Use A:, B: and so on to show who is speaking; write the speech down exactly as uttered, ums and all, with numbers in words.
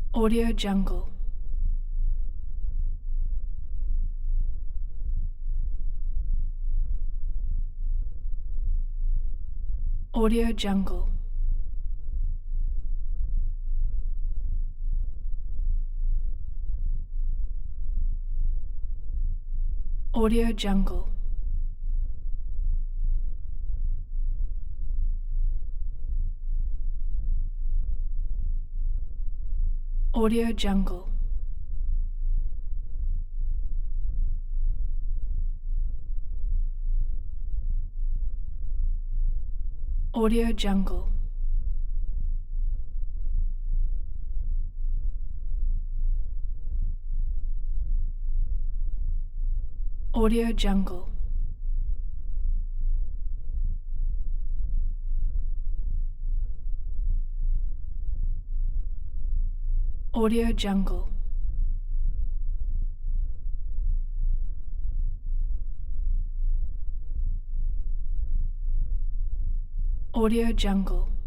A: Audio Jungle. Audio Jungle. Audio Jungle. Audio Jungle. Audio Jungle. Audio Jungle. Audio Jungle. Audio Jungle.